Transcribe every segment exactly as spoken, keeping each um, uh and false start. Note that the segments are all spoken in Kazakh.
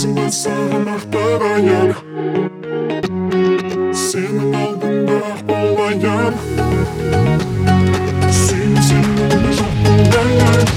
Сезімді саған ақтарайын, сенің алдыңда ақ болайын. Сүймін сен мүлде жоқ болайын.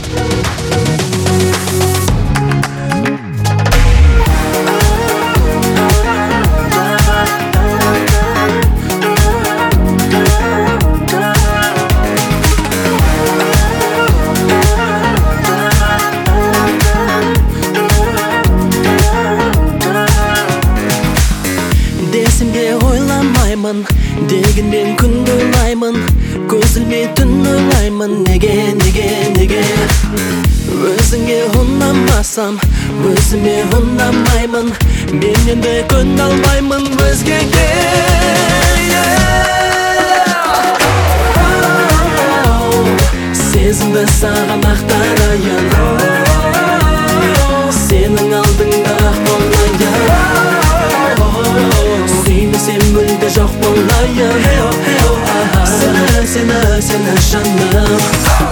Десімде ойламаймын, дегенмен күн ойлаймын, көз ілмей түн ойлаймын. Неге, неге, неге өзіңе ұнамасам, өзіме ұнамаймын. Мен енді көн алмаймын өзгеге. Сезімді саған ақтарайын, сенің алдыңда ақ болайын. Сүймесем мүлде жоқ болайын. Сені, сені, сені жаным.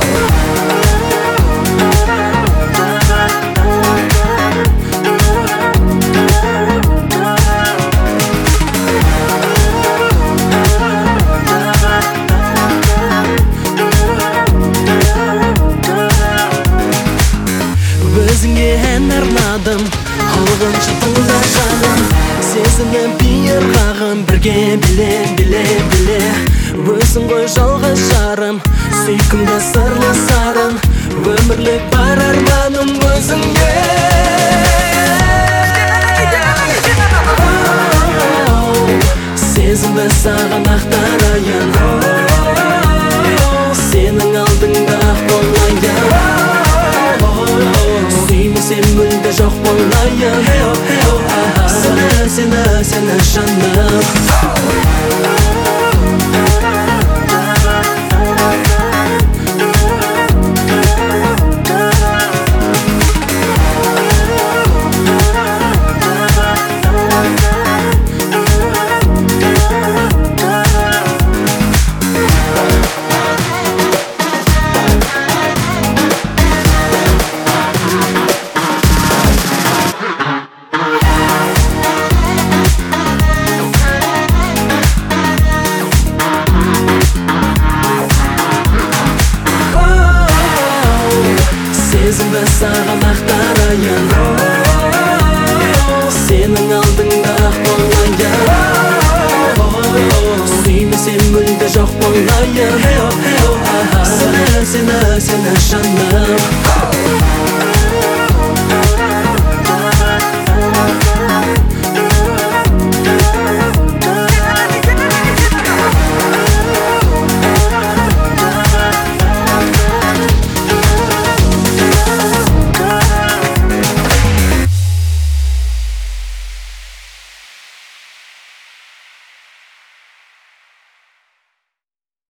Өзіңе ән арнадым, алғанша тыңда жаным. Сезімім пиыр қағым, бірге біле, біле, біле. Өзің ғой жалғыз жарым, сүйкімді сырлы сарын. Өмірлік бар арманым өзіңе. Сезімді саған ақтарайын, сенің алдыңда ақ болайын. Сүймесем мүлде жоқ болайын. Сені, сені, сені жаным. Сезімді саған ақтарайын, сенің алдыңда ақ болайын. Сүймесем мүлде жоқ болайын. Сені, сені, сені жаным.